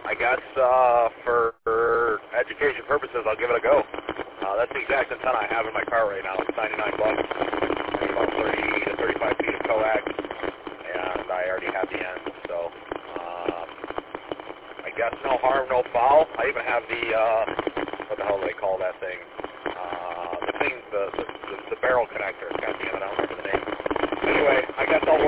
I guess for education purposes, I'll give it a go. That's the exact antenna I have in my car right now. It's $99. And about 30 to 35 feet of coax, and I already have the end. So I guess no harm, no foul. I even have the what the hell do they call that thing? The barrel connector. God damn it, I don't remember the name. Anyway, I guess I'll